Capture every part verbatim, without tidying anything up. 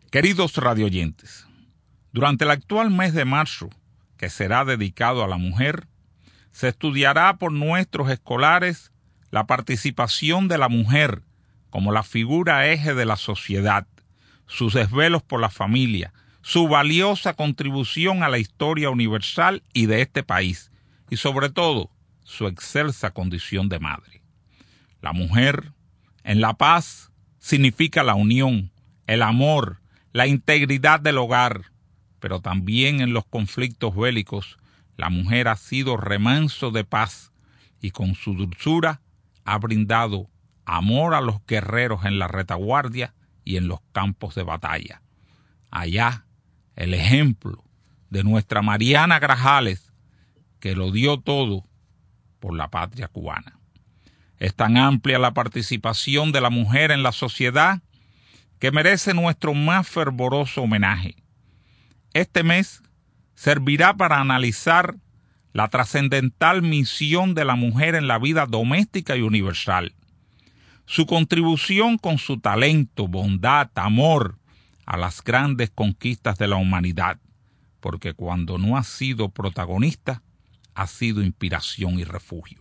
Queridos radioyentes, durante el actual mes de marzo, que será dedicado a la mujer, se estudiará por nuestros escolares la participación de la mujer como la figura eje de la sociedad, sus desvelos por la familia, su valiosa contribución a la historia universal y de este país, y sobre todo, su excelsa condición de madre. La mujer, en la paz, significa la unión, el amor, la integridad del hogar, pero también en los conflictos bélicos, la mujer ha sido remanso de paz y con su dulzura ha brindado amor a los guerreros en la retaguardia y en los campos de batalla. Allá, el ejemplo de nuestra Mariana Grajales, que lo dio todo por la patria cubana. Es tan amplia la participación de la mujer en la sociedad que merece nuestro más fervoroso homenaje. Este mes servirá para analizar la trascendental misión de la mujer en la vida doméstica y universal, su contribución con su talento, bondad, amor a las grandes conquistas de la humanidad, porque cuando no ha sido protagonista, ha sido inspiración y refugio.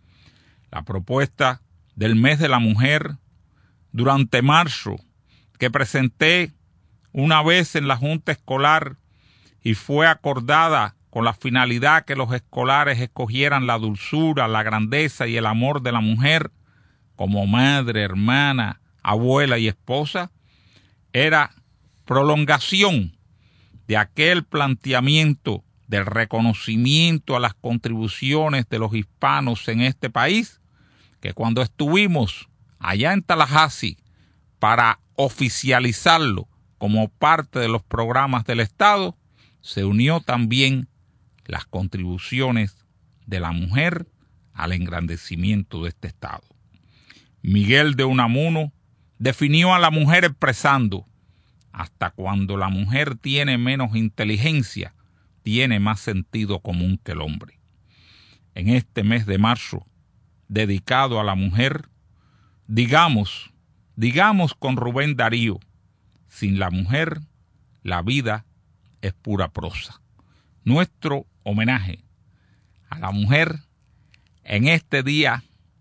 La propuesta del mes de la mujer durante marzo, que presenté una vez en la Junta Escolar y fue acordada con la finalidad que los escolares escogieran la dulzura, la grandeza y el amor de la mujer como madre, hermana, abuela y esposa, era prolongación de aquel planteamiento del reconocimiento a las contribuciones de los hispanos en este país, que cuando estuvimos allá en Tallahassee para oficializarlo como parte de los programas del Estado, se unió también las contribuciones de la mujer al engrandecimiento de este Estado. Miguel de Unamuno definió a la mujer expresando: hasta cuando la mujer tiene menos inteligencia, tiene más sentido común que el hombre. En este mes de marzo, dedicado a la mujer, digamos, digamos con Rubén Darío, sin la mujer, la vida es pura prosa. Nuestro homenaje a la mujer en este día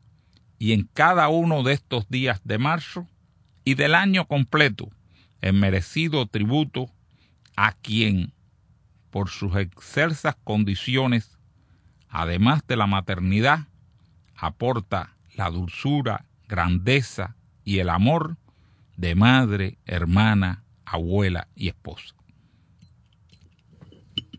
y en cada uno de estos días de marzo y del año completo, en merecido tributo a quien, por sus excelsas condiciones, además de la maternidad, aporta la dulzura, grandeza y el amor de madre, hermana, abuela y esposa.